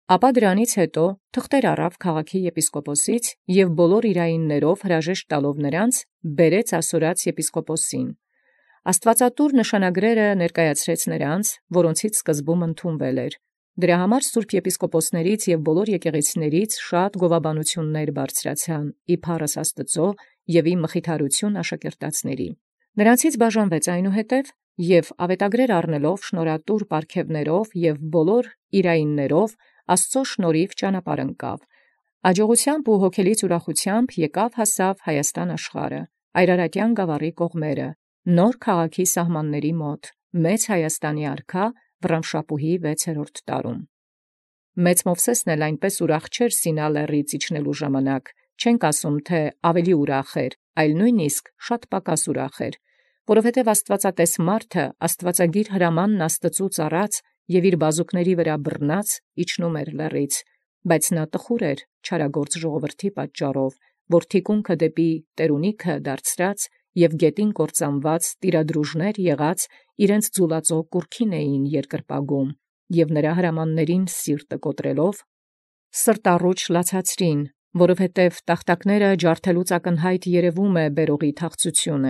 Ապա դրանից հետո թղթեր առավ քաղաքի եպիսկոպոսից և բոլոր իրայիններով հրաժեշտ տալով նրանց բերեց ասորած եպիսկոպոսին։ Աստուածատուր նշանագրերը ներկայացրեց նրանց, որոնցից սկզբում ընդունվել էր։ Դրա համար սուրբ եպիսկոպոսներից և բոլոր եկեղեցիներից շատ գովաբանություններ բարձրացան ի փառս Աստուծոյ և ի մխիթարություն աշակերտածների։ Նրանցից բաժանվեց այնուհետև և աւետագրեր առնելով շնորհատուր պարգևներով և բոլոր իրայիններով Աստուծոյ շնորհիվ ճանապարհ ընկավ։ Աջողութեամբ ու հոգելից ուրախութեամբ եկավ հասավ Հայաստան աշխարհը, Այրարատյան գաւառի կողմերը, նոր քաղաքի սահմանների մոտ, Մեծ Հայաստանի արքա Վռամշապուհի 6-րդ տարում։ Մեծ Մովսեսն էլ այնպես ուրախ չէր Սինա լեռից իջնելու ժամանակ, չենք ասում թե ավելի ուրախ էր, այլ նույնիսկ շատ պակաս ուրախ էր, որովհետև աստվածատես մարդը աստվածագիր հրամանն Աստծուց առած և իր բազուկների վրա բռնած իջնում էր լեռից, բայց նա տխուր էր չարագործ ժողովրդի պատճառով, որ թիկունքը դեպի տերունիքը դարձրած և գետին կործանված տիրադրուժներ եղած իրենց ձուլածո կուռքին էին երկրպագում, և նրա հրամաններին սիրտը կոտրելով սրտառուչ լացացրին, որովհետև տախտակները ջարդելուց ակնհայտ երևում է բերողի թախծությունը։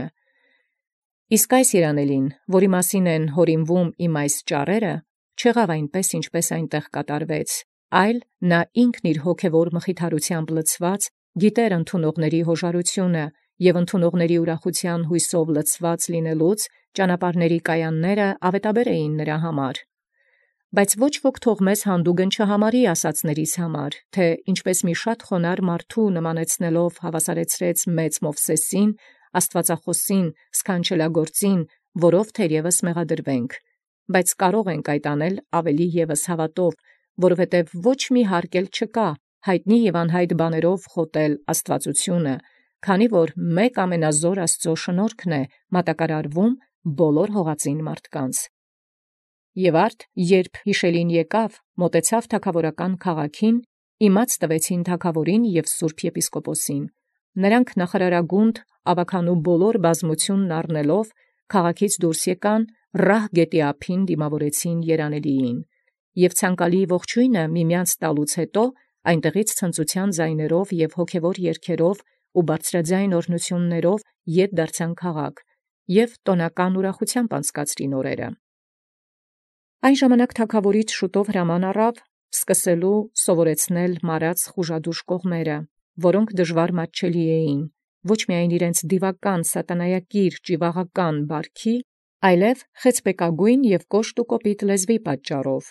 Իսկ այս երանելին, որի մասին են հորինվում իմ այս ճառերը, չեղավ այնպես, ինչպես այնտեղ կատարվեց, այլ նա ինքն իր հոգևոր մխիթարությամբ լցված գիտեր ընդունողների հոժարությունը և ընդունողների ուրախության հույսով լցված լինելուց ճանապարհների կայանները աւետաբեր էին նրա համար։ Բայց ոչ ոք թող մեզ հանդուգն չհամարի ասացներիս համար, թե ինչպես մի շատ խոնար մարդու նմանեցնելով հավասարեցրեց մեծ Մովսեսին, Աստվածախոսին, սքանչելագործին, որով թերևս մեղադրվենք, բայց կարող ենք այդ անել ավելի ևս հավատով, որովհետև ոչ մի հարկ էլ չկա հայտնի և անհայտ բաներով խոտել աստվածությունը, քանի որ մեկ ամենազոր Աստծո շնորհքն է մատակարարվում բոլոր հողածին մարդկանց։ Եւ արդ, երբ յիշելին եկավ, մոտեցավ թագաւորական քաղաքին, իմաց տվեցին թագաւորին և սուրբ եպիսկոպոսին։ Նրանք նախարարագունդ ավագանու բոլոր բազմությունն առնելով քաղաքից դուրս եկան, ռահ գետի ափին դիմավորեցին երանելիին, և ցանկալի ողջոյնը միմյանց տալուց հետո այնտեղից ցնծության ձայներով և հոգևոր երգերով ու բարձրաձայն օրհնություններով ետ դարձան քաղաք և տոնական ուրախութեամբ անցկացրին օրերը։ Այն ժամանակ թագաւորից շուտով հրաման առավ սկսելու սովորեցնել մարած խուժադուժ կողմերը, որոնք դժուար մատչելի էին, ոչ միայն իրենց դիվական սատանայակիր ճիվաղական բարքի, այլև խեցբեկագոյն և կոշտ ու կոպիտ լեզվի պատճառով։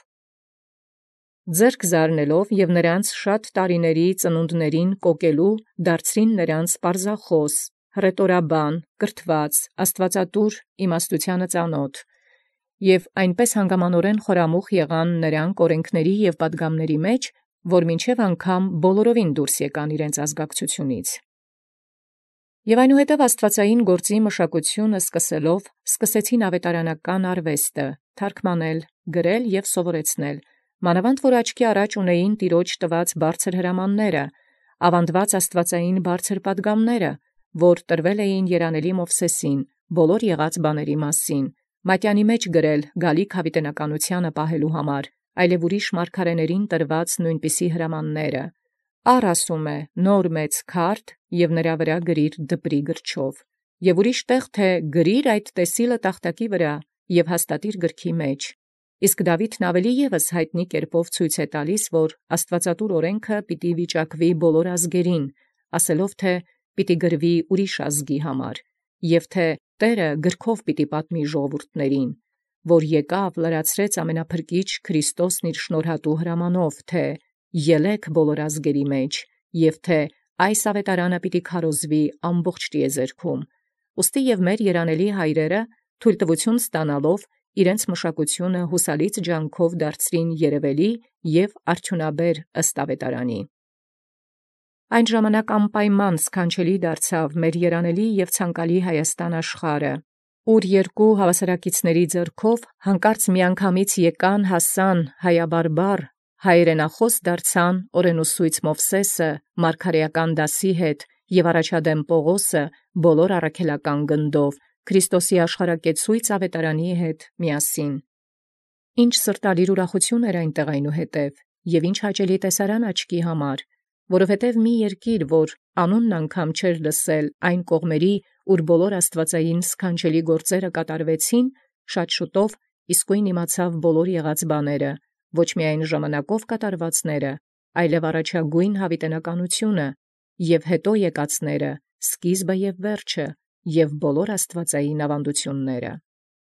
Ձեռք զարնելով և նրանց շատ տարիների ծնունդներին կոկելու դարձրին նրանց պարզախոս, հռետորաբան, կրթված, աստվածատուր իմաստութեանը ծանոթ, և այնպես հանգամանորեն խորամուխ եղան նրանք օրենքների և պատգամների մեջ, որ մինչև անգամ բոլորովին դուրս եկան իրենց ազգակցությունից։ Եւ այնուհետև աստվածային գործի մշակությունը սկսելով, սկսեցին ավետարանական արվեստը, թարգմանել, գրել և սովորեցնել, մանավանդ որ աչքի առաջ ունեին Տիրոջ տված բարձր հրամանները, ավանդված աստվածային բարձր պատգամները, որ տրվել էին երանելի Մովսեսին, բոլոր եղած բաների մասին, մատյանի մեջ գրել գալիք յաւիտենականութիւնը պահելու համար, այլև ուրիշ մարգարեներին տրված նույնպիսի հրամանները։ Առ ասում է նոր մեծ քարդ և նրա վրա գրիր դպրի գրչով, և ուրիշ տեղ թե գրիր այդ տեսիլը տախտակի վրա և հաստատիր գրքի մեջ։ Իսկ Դաւիթն ավելի ևս հայտնի կերպով ցույց է տալիս, որ աստվածատուր օրենքը պիտի վիճակվի բոլոր ազգերին, ասելով թե պիտի գրվի ուրիշ ազգի համար, և թե Տէրը գրքով պիտի պատմի ժողովուրդներին, որ եկավ լրացրեց ամենափրկիչ Քրիստոսն իր շնորհատու հրամանով, թե ելեք բոլոր ազգերի մեջ, և թե այս աւետարանը պիտի քարոզվի ամբողջ տիեզերքում։ Ուստի և մեր երանելի հայրերը թույլտվություն ստանալով իրենց մշակությունը հուսալից ջանքով դարձրին երևելի և արդյունաբեր ըստ աւետարանի։ Այն ժամանակ անպայման սքանչելի դարձավ մեր երանելի և ցանկալի Հայաստան աշխարհը, ուր երկու հավասարակիցների ձեռքով հանկարծ միանգամից եկան հասան հայաբարբառ, հայերենախոս դարձան օրենուսույց Մովսեսը մարգարեական դասի հետ և առաջադեմ Պողոսը բոլոր առաքելական գնդով Քրիստոսի աշխարհակեցոյց աւետարանի հետ միասին։ Ինչ սրտալիր ուրախություն էր այնտեղ այնուհետև, եւ ինչ հաճելի տեսարան աչքի համար, որովհետև մի երկիր, որ անունն անգամ չէր լսել այն կողմերի, ուր բոլոր աստվածային սքանչելի գործերը կատարվեցին, շատ շուտով իսկույն իմացավ բոլոր եղած բաները, ոչ միայն ժամանակով կատարվածները, այլև առաջագույն հավիտենականությունը, եւ հետո եկածները, սկիզբը եւ վերջը, եւ բոլոր աստվածային ավանդությունները։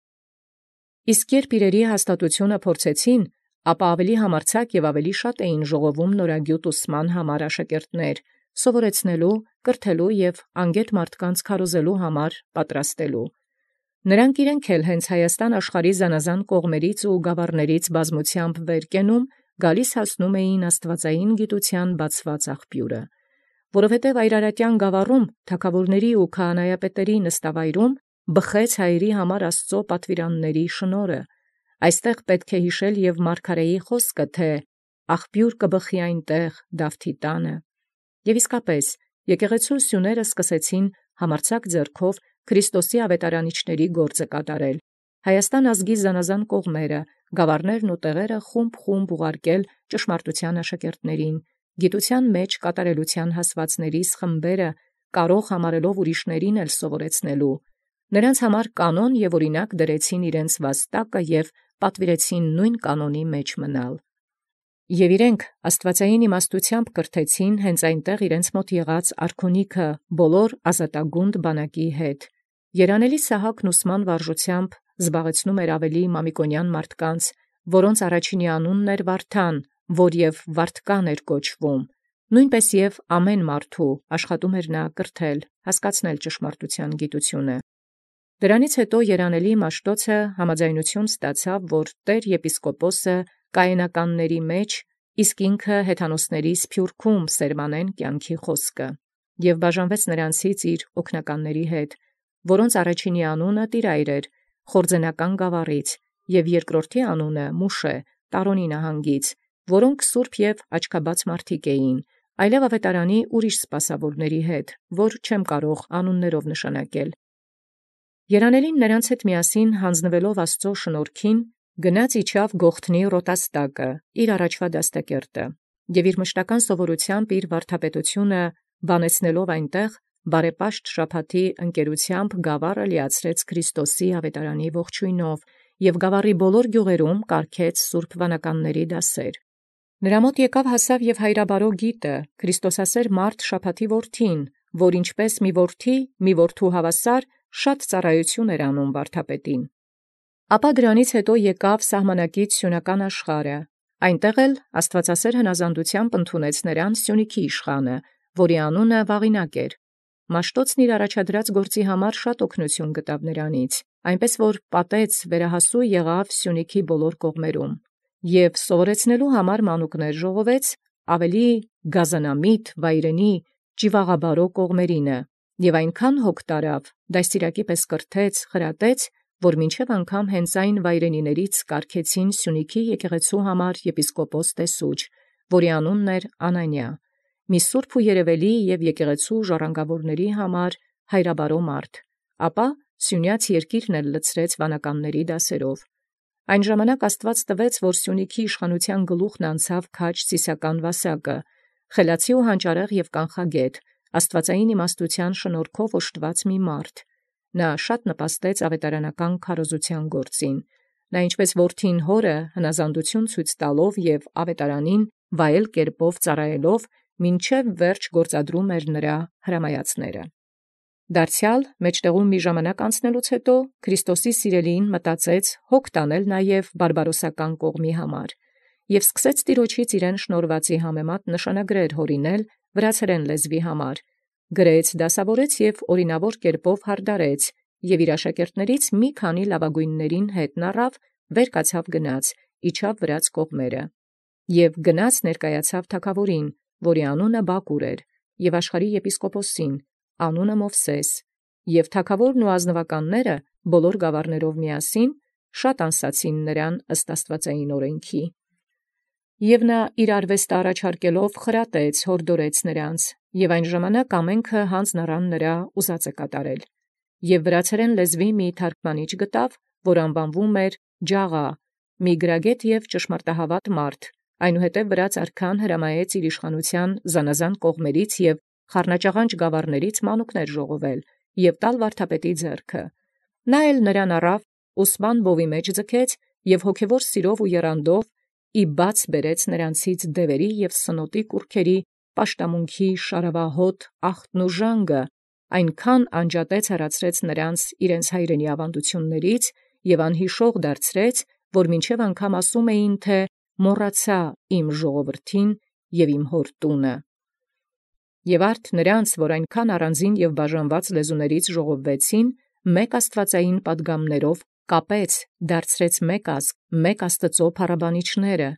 Իսկ երբ իրերի հաստատությունը փորձեցին, ապա ավելի համարձակ եւ ավելի շատ էին ժողովում նորագյուտ ուսման համար աշակերտներ, սովորեցնելու, կրթելու եւ անգետ մարդկանց քարոզելու համար պատրաստելու։ Նրանք իրենք էլ հենց Հայաստան աշխարհի զանազան կողմերից ու գավառներից բազմությամբ վեր կենում, գալիս հասնում էին աստվածային գիտության բացված աղբյուրը, որովհետև Այրարատյան գավառում թագավորների ու քահանայապետերի նստավայրում բխեց հայերի համար Աստծո պատվիրանների շնորհը։ Այստեղ պետք է հիշել եւ մարգարեի խոսքը, թե աղբյուր կբխի այնտեղ Դավթի տանը։ Եվ իսկապես եկեղեցու սյուները սկսեցին համարձակ ձեռքով Քրիստոսի ավետարանիչների գործը կատարել։ Հայաստան ազգի զանազան կողմերը, գավառներն ու տեղերը խումբ ուղարկել ճշմարտության աշակերտներին, գիտության մեջ կատարելության հասվածներիս խմբերը կարող համարելով ուրիշներին էլ սովորեցնելու։ Նրանց համար կանոն եւ օրինակ դրեցին իրենց վաստակը եւ պատվիրեցին նույն կանոնի մեջ մնալ։ Եւ իրենք աստվածային իմաստությամբ կրթեցին հենց այնտեղ իրենց մոտ եղած արքունիքը բոլոր ազատագունդ բանակի հետ։ Երանելի Սահակն ուսման վարժությամբ զբաղեցնում էր ավելի մամիկոնյան մարդկանց, որոնց առաջինի անունն էր Վարդան, որ եւ Վարդկան էր կոչվում։ Նույնպես եւ ամեն մարդու աշխատում էր նա կրթել, հասկացնել ճշմարտության գիտությունը։ Դրանից հետո երանելի Մաշտոցը համաձայնություն ստացավ, որ Տեր եպիսկոպոսը կայենականների մեջ, իսկ ինքը հեթանոսների սփյուռքում սերմանեն կյանքի խոսքը, եւ բաժանվեց նրանցից իր օգնականների հետ, որոնց առաջինի անունը Տիրայր էր, Խորձենական գավառից, եւ երկրորդի անունը Մուշե, Տարոնի նահանգից, որոնք սուրբ եւ աչքաբաց մարդիկ էին, այլև ավետարանի ուրիշ սպասավորների հետ, որ չեմ կարող անուններով նշանակել։ Երանելին նրանց հետ միասին հանձնվելով Աստծո շնորհքին, գնաց իջավ Գողթնի Ռոտաստակը, իր առաջվա դաստակերտը, եւ իր մշտական սովորությամբ իր վարդապետությունը բանեցնելով այնտեղ, բարեպաշտ շաբաթի ընկերությամբ գավառը լիացրեց Քրիստոսի ավետարանի ողջույնով եւ գավառի բոլոր գյուղերում կարգեց սուրբ վանականների դասեր։ Նրա մոտ եկավ հասավ եւ հայրաբարո գիտը, Քրիստոսասեր մարդ շաբաթի որդին, որ ինչպես մի որդի, մի որդու հավասար շատ ծառայություն էր անում վարդապետին։ Ապա դրանից հետո եկավ սահմանակից Սյունական աշխարհը, այնտեղ էլ Աստվածասեր հնազանդությամբ ընդունեց նրան Սյունիքի իշխանը, որի անունը Վաղինակ էր։ Մաշտոցն իր առաջադրած գործի համար շատ օգնություն գտավ նրանից, այնպես որ պատեց վերահասու եղավ Սյունիքի բոլոր կողմերում, եւ սովորեցնելու համար մանուկներ ժողովեց ավելի գազանամիտ, վայրենի, ճիվաղաբարո կողմերինը, եւ այնքան հոգ տարավ, դաստիարակի պես կրթեց, խրատեց, որ մինչև անգամ հենց այն վայրենիներից կարգեցին Սյունիքի եկեղեցու համար եպիսկոպոս տեսուչ, որի անունն էր Անանիա, մի սուրբ ու երևելի եւ եկեղեցու ժառանգավորների համար հայրաբարո մարդ, ապա Սյունյաց երկիրն էլ լցրեց վանականների դասերով։ Այն ժամանակ Աստված տվեց, որ Սյունիքի իշխանության գլուխն անցավ քաջ Սիսական Վասակը, խելացի ու հանճարեղ եւ կանխագետ, աստվածային իմաստության շնորհքով օժտված մի մարդ։ Նա շատ նպաստեց ավետարանական քարոզության գործին։ Նա ինչպես որդին հորը հնազանդություն ցույց տալով եւ ավետարանին վայել կերպով ծառայելով, մինչև վերջ գործադրում էր նրա հրամայածները։ Դարձյալ մեջտեղում մի ժամանակ անցնելուց հետո Քրիստոսի սիրելին մտածեց հոգ տանել նաև բարբարոսական կողմի համար եւ սկսեց Տիրոջից իրեն շնորհվածի համեմատ նշանագրեր հորինել վրացերեն լեզվի համար, գրեց, դասավորեց եւ օրինավոր կերպով հարդարեց եւ իր աշակերտներից մի քանի լավագույններին հետ նռավ, վեր կացավ գնաց, իջավ վրաց կողմերը եւ գնաց ներկայացավ թագավորին, որի անունը Բակուր էր, եւ աշխարհի եպիսկոպոսին, անունը Մովսես, եւ թագավորն ու ազնվականները բոլոր գավառներով միասին շատ անսացին նրան ըստ աստվածային օրենքի։ Եւ նա իր արվեստը առաջարկելով խրատեց, հորդորեց նրանց, եւ այն ժամանակ ամենքը հանձն առան նրա ուզածը կատարել։ Եւ վրացերեն լեզվի մի թարգմանիչ գտավ, որ անվանվում էր Ջաղա, մի գրագետ եւ ճշմարտահավատ մարդ, այնուհետև վրաց արքան հրամայեց իր իշխանության զանազան կողմերից և խառնաճաղանճ գավառներից մանուկներ ժողովել և տալ վարդապետի ձեռքը։ Նա էլ նրան առավ, ուսման բովի մեջ ձգեց և հոգևոր սիրով ու եռանդով ի բաց բերեց նրանցից դևերի և սնոտի կուռքերի պաշտամունքի շարավահոտ ախտն ու ժանգը, այնքան անջատեց հեռացրեց նրանց իրենց հայրենի ավանդություններից և անհիշող դարձրեց, որ մինչև անգամ ասում էին, թե «մոռացա իմ ժողովրդին և իմ հոր տունը»։ Եւ արդ նրանց, որ այնքան առանձին և բաժանված լեզուներից ժողովվեցին, մեկ աստուածային պատգամներով կապեց, դարձրեց մեկ ազգ, մեկ Աստուծոյ փառաբանիչները։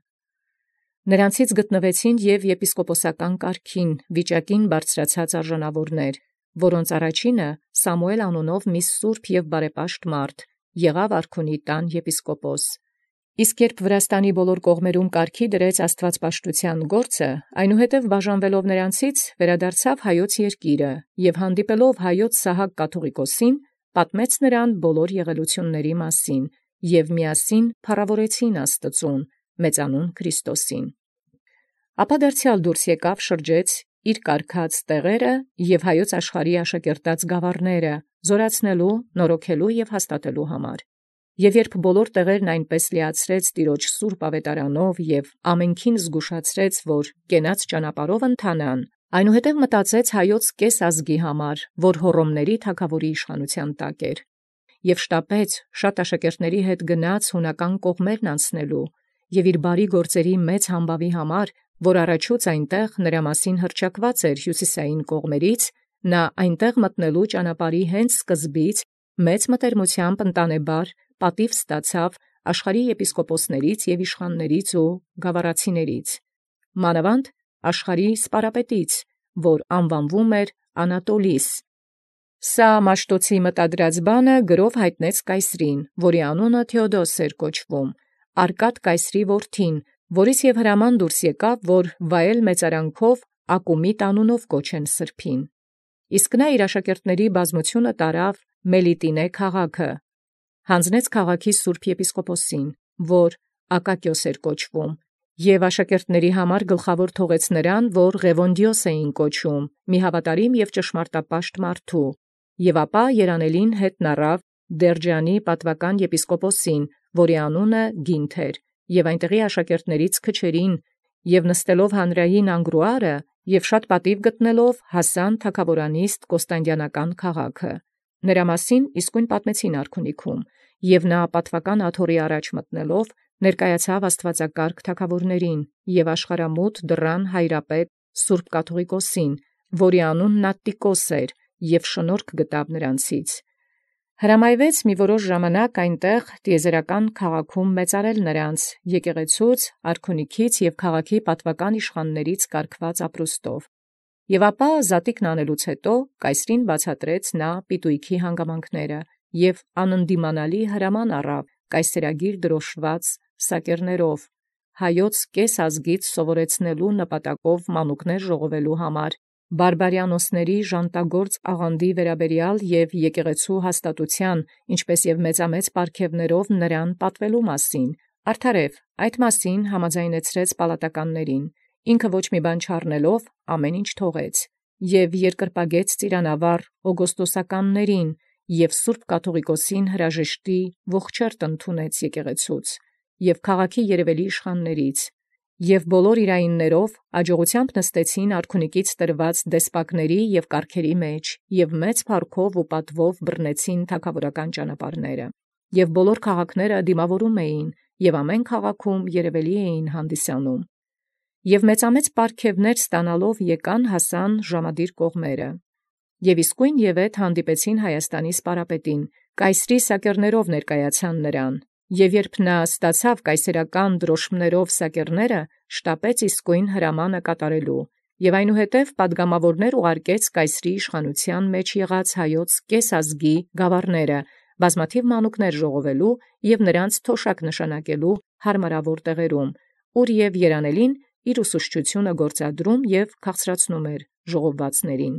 Նրանցից գտնվեցին և եպիսկոպոսական կարգին վիճակին բարձրացած արժանավորներ, որոնց առաջինը Սամուել անունով մի սուրբ և բարեպաշտ մարդ եղավ արքունի տան եպիսկոպոս։ Իսկ երբ Վրաստանի բոլոր կողմերում կարգի դրեց աստվածպաշտութեան գործը, այնուհետև բաժանվելով նրանցից վերադարձավ հայոց երկիրը և հանդիպելով հայոց Սահակ կաթուղիկոսին, պատմեց նրան բոլոր եղելությունների մասին և միասին փառաւորեցին Աստուծուն մեծանուն Քրիստոսին։ Ապա դարձեալ դուրս եկավ շրջեց իր կարգած տեղերը և հայոց աշխարհի աշակերտած գավառները զորացնելու, նորոգելու և հաստատելու համար։ Եւ երբ բոլոր տեղերն այնպես լիացրեց Տիրոջ սուրբ աւետարանով և ամենքին զգուշացրեց, որ կենաց ճանապարհով ընթանան, այնուհետև մտածեց հայոց կես ազգի համար, որ Հոռոմների թագաւորի իշխանութեան տակ էր, եւ շտապեց շատ աշակերտների հետ գնաց հունական կողմերն անցնելու, եւ իր բարի գործերի մեծ համբաւի համար, որ առաջուց այնտեղ նրա մասին հռչակված էր հյուսիսային կողմերից, նա այնտեղ մտնելու ճանապարհի հենց սկզբից մեծ մտերմությամբ ընտանեբար պատիւ ստացավ աշխարհի եպիսկոպոսներից եւ իշխաններից ու գավառացիներից, մանավանդ աշխարհի սպարապետից, որ անվանվում էր Անատոլիս։ Սա Մաշտոցի մտադրած բանը գրով յայտնեց կայսրին, որի անունը Թէոդոս էր կոչվում, Արկադ կայսրի որդին, որից և հրաման դուրս եկավ, որ վայել մեծարանքով Ակումիտ անունով կոչեն սրբին։ Իսկ նա իր աշակերտների բազմությունը տարավ Մելիտինե քաղաքը, յանձնեց քաղաքի սուրբ եպիսկոպոսին, որ Ակակիոս էր կոչվում, և աշակերտների համար գլխավոր թողեց նրան, որ Ղևոնդիոս էին կոչում, մի հավատարիմ և ճշմարտապաշտ մարդու, և ապա երանելին հետն առավ Դերջանի պատվական եպիսկոպոսին, որի անունը Գինթ էր, և այնտեղի աշակերտներից քչերին, և նստելով հանրային անգրուարը, և շատ պատիւ գտնելով հասան թագաւորանիստ Կոստանդիանական քաղաքը։ Նրա մասին իսկույն պատմեցին արքունիքում, և նա պատվական աթոռի առաջ մտնելով ներկայացավ աստուածակարգ թագաւորներին և աշխարհամուտ դռան հայրապետ սուրբ կաթուղիկոսին, որի անունն Ատտիկոս էր, և շնորհք գտավ նրանցից։ Հրամայվեց մի որոշ ժամանակ այնտեղ տիեզերական քաղաքում մեծարել նրանց եկեղեցուց, արքունիքից և քաղաքի պատվական իշխաններից կարգված ապրուստով։ Եւ ապա զատիկն անելուց հետո կայսրին բացատրեց նա պիտոյիքի հանգամանքները և անընդդիմանալի հրաման առավ կայսերագիր դրոշված սակերներով հայոց կես ազգից սովորեցնելու նպատակով մանուկներ ժողովելու համար, բարբարիանոսների ժանտագործ աղանդի վերաբերյալ և եկեղեցու հաստատութեան, ինչպես և մեծամեծ պարգևներով նրան պատվելու մասին, արդարև այդ մասին համաձայնեցրեց պալատականներին, ինքը ոչ մի բան չառնելով ամեն ինչ թողեց, և երկրպագեց ծիրանավառ օգոստոսականներին, և սուրբ կաթուղիկոսին հրաժեշտի ողջերթ ընդունեց եկեղեցուց և քաղաքի երևելի իշխաններից, և բոլոր իրայիններով աջողութեամբ նստեցին արքունիքից տրված դեսպակների և կառքերի մեջ, և մեծ փառքով ու պատվով բռնեցին թագաւորական ճանապարհները, և բոլոր քաղաքները դիմավորում էին, և ամեն քաղաքում երևելի էին հանդիսանում, և մեծամեծ պարգևներ ստանալով եկան հասան ժամադիր կողմերը, և իսկույն ևեթ հանդիպեցին Հայաստանի սպարապետին, կայսրի սակերներով ներկայացան նրան, և երբ նա ստացավ կայսերական դրոշմներով սակերները, շտապեց իսկույն հրամանը կատարելու, և այնուհետև պատգամավորներ ուղարկեց կայսրի իշխանութեան մեջ եղած հայոց կես ազգի գավառները, բազմաթիվ մանուկներ ժողովելու և նրանց թոշակ նշանակելու հարմարավոր տեղերում, ուր և երանելին իր ուսուցչությունը գործադրում և քաղցրացնում էր ժողովվածներին։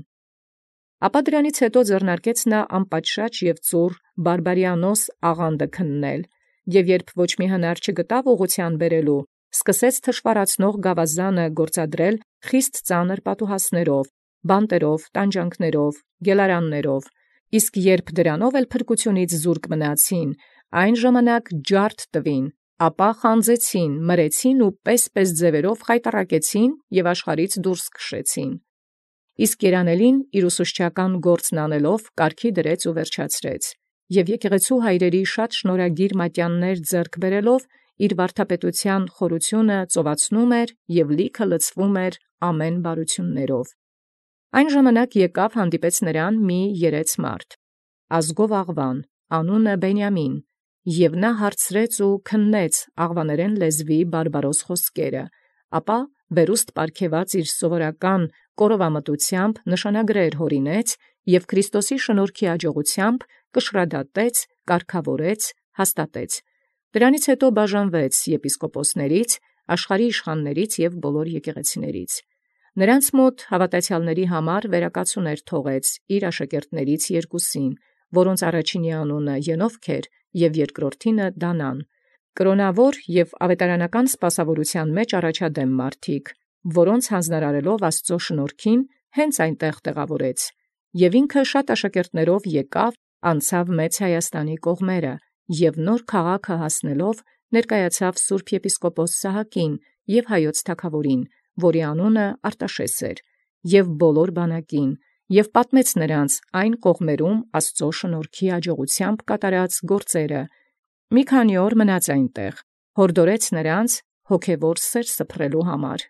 Ապա դրանից հետո ձեռնարկեց նա անպատշաճ և ծուռ բարբարիանոս աղանդը քննել, և երբ ոչ մի հնար չգտավ ուղղութեան բերելու, սկսեց թշվառացնող գավազանը գործադրել խիստ ծանր պատուհասներով, բանտերով, տանջանքներով, գելարաններով, իսկ երբ դրանով էլ փրկությունից զուրկ մնացին, այն ժամանակ ջարդ տվին, ապա խանձեցին, մրեցին ու պես ձևերով խայտառակեցին և աշխարհից դուրս քշեցին։ Իսկ երանելին իր ուսուցչական գործն անելով կարգի դրեց ու վերջացրեց, և եկեղեցու հայրերի շատ շնորհագիր մատյաններ ձեռք բերելով իր վարդապետության խորությունը ծովացնում էր և լիքը լցվում էր ամեն բարություններով։ Այն ժամանակ եկավ հանդիպեց նրան մի երեց մարդ, ազգով աղվան, անունը Բենիամին, և նա հարցրեց ու քննեց աղվաներեն լեզվի բարբարոս խոսքերը, ապա վերուստ պարգևած իր սովորական կորովամտությամբ նշանագրեր հորինեց և Քրիստոսի շնորհքի աջողությամբ կշռադատեց, կարգավորեց, հաստատեց։ Դրանից հետո բաժանվեց եպիսկոպոսներից, աշխարհի իշխաններից և բոլոր եկեղեցիներից։ Նրանց մոտ հաւատացեալների համար վերակացուներ թողեց իր աշակերտներից երկուսին, որոնց առաջինի անունը Ենովք էր, և երկրորդինը Դանան, կրոնավոր և աւետարանական սպասաւորութեան մեջ առաջադեմ մարդիկ, որոնց յանձնարարելով Աստուծոյ շնորհքին, հենց այնտեղ տեղավորեց, և ինքը շատ աշակերտներով եկավ, անցավ Մեծ Հայաստանի կողմերը, և նոր քաղաքը հասնելով ներկայացավ սուրբ եպիսկոպոս Սահակին և հայոց թագաւորին, որի անունը Արտաշէս էր, և բոլոր բանակին, և պատմեց նրանց այն կողմերում Աստուծոյ շնորհքի աջողությամբ կատարած գործերը։ Մի քանի օր մնաց այնտեղ, յորդորեց նրանց հոգևոր սեր սփռելու համար։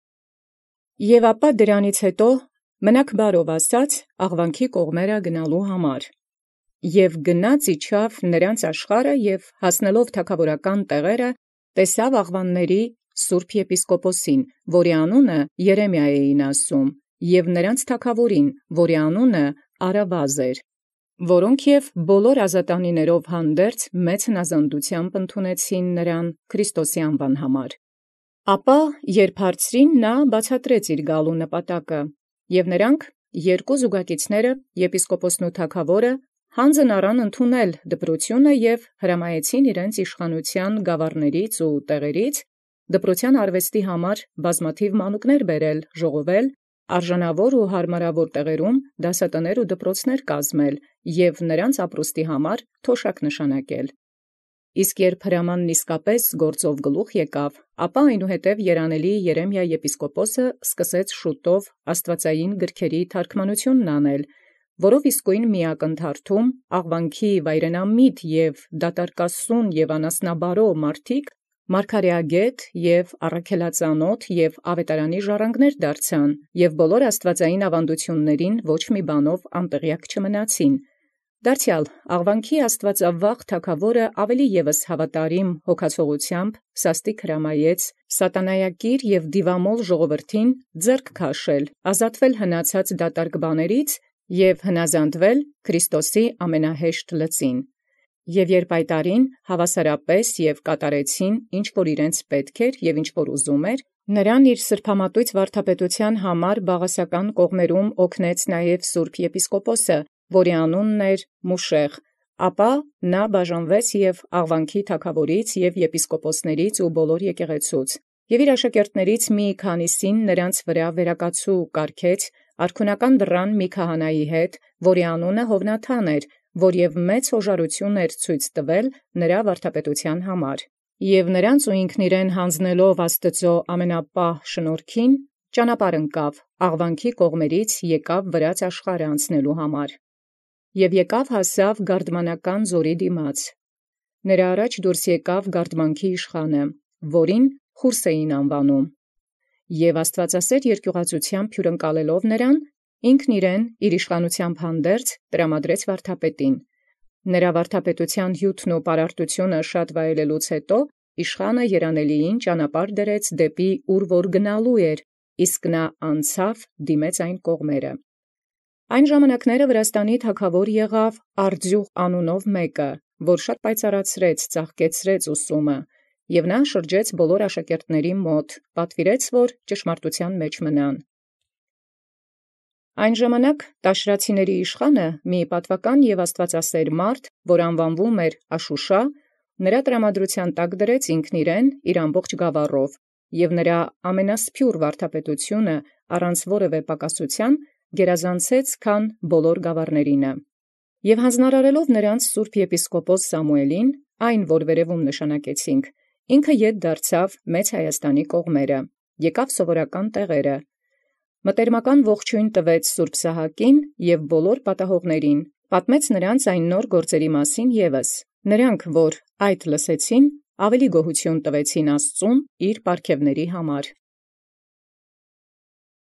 Եւ ապա դրանից հետո մնաք բարով ասած աղվանքի կողմերը գնալու համար։ Եւ գնաց իջավ նրանց աշխարհը և հասնելով թագաւորական տեղերը տեսավ աղվանների սուրբ եպիսկոպոսին, որի անունը Երեմիա էին ասում, և նրանց թագաւորին, որի անունը Արսվաղ էր, որոնք և բոլոր ազատանիներով հանդերձ մեծ հնազանդութեամբ ընդունեցին նրան Քրիստոսի անվան համար։ Ապա երբ հարցրին, նա բացատրեց իր գալու նպատակը, և նրանք երկու զուգակիցները, եպիսկոպոսն ու թագաւորը, յանձն առան ընդունել դպրութիւնը և հրամայեցին իրենց իշխանութեան գաւառաց ու տեղեաց դպրութեան արուեստի համար բազմաթիւ մանուկներ բերել, ժողովել, արժանաւոր ու յարմարաւոր տեղերում դասատներ ու դպրոցներ կազմել և նրանց ապրուստի համար թոշակ նշանակել։ Իսկ երբ հրամանն իսկապես գործով գլուխ եկավ, ապա այնուհետև երանելի Երեմիա եպիսկոպոսը սկսեց շուտով աստուածային գրքերի թարգմանութիւնն անել, որով իսկոյն մի ակնթարթում աղվանքի վայրենամիտ և դատարկասուն և անասնաբարոյ մարդիկ մարգարէագէտ և առաքելածանաւթ և աւետարանի ժառանգներ դարձան, և բոլոր աստուածային աւանդութիւնացն ոչ մի բանով անտեղեակ չմնացին։ Դարձեալ աղվանքի աստուածավաղ թագաւորը ավելի եւս հաւատարիմ հոգացողութեամբ սաստիւ հրամայեց սատանայակիր և դիւամոլ ժողովրդին ձեռք քաշել, ազատվել հնացած դատարկ բաներից և հնազանդվել Քրիստոսի ամենահեշտ լծին։ Եւ երբ այդ արին հաւասարապես և կատարեցին, ինչ որ իրենց պետք էր և ինչ որ ուզում էր, նրան իր սրբամատոյց վարդապետութեան համար Բաղասական կողմերում օգնեց նաև սուրբ եպիսկոպոսը, որի անունն էր Մուշեղ, ապա նա բաժանվեց և աղվանքի թագաւորից և եպիսկոպոսներից ու բոլոր եկեղեցուց, և իր աշակերտներից մի քանիսին նրանց վրա վերակացու կարգեց արքունական դռան մի քահանայի հետ, որի անունը Յովնաթան էր, որ և մեծ յոժարութիւն էր ցույց տվել նրա վարդապետութեան համար։ Եւ նրանց ու ինքն իրեն յանձնելով Աստուծոյ ամենապահ շնորհքին, ճանապարհ ընկավ աղվանքի կողմերից եկավ վրաց աշխարհը անցնելու համար։ Եւ եկավ հասավ Գարդմանական ձորի դիմաց։ Նրա առաջ դուրս եկավ Գարդմանքի իշխանը, որին Խուրս էին անվանում, և աստուածասէր երկիւղածութեամբ հյուրընկալելով նրան, ինքն իրեն իր իշխանութեամբ հանդերձ տրամադրեց վարդապետին։ Նրա վարդապետութեան հիւթն ու պարարտութիւնը շատ վայելելուց հետո իշխանը երանելիին ճանապարհ դրեց դեպի ուր որ գնալու էր, իսկ նա անցավ դիմեց այն կողմերը։ Այն ժամանակները Վրաստանի թագաւոր եղավ Արձիւղ անունով մեկը, որ շատ պայծառացրեց, ծաղկեցրեց ուսումը, և նա շրջեց բոլոր աշակերտաց մոտ, պատուիրեց, որ ճշմարտութեան մեջ մնան։ Այն ժամանակ Տաշրացիների իշխանը մի պատուական և աստուածասէր մարդ, որ անուանվում էր Աշուշա, Նրա տրամադրության տակ դրեց ինքն իրեն իր ամբողջ գավառով, և նրա ամենասփյուռ վարդապետությունը առանց որևէ պակասութեան գերազանցեց քան բոլոր գաւառներինը։ Եւ յանձնարարելով նրանց սուրբ եպիսկոպոս Սամուէլին, այն որ վերևում նշանակեցինք, ինքն ետ դարձավ Մեծ Հայաստանի կողմերը, եկավ սովորական տեղերը, մտերմական ողջոյն տվեց սուրբ Սահակին և բոլոր պատահողներին, պատմեց նրանց այն նոր գործերի մասին ևս. նրանք, որ այդ լսեցին, ավելի գոհություն տվեցին Աստուծոյ իր պարգևացն համար։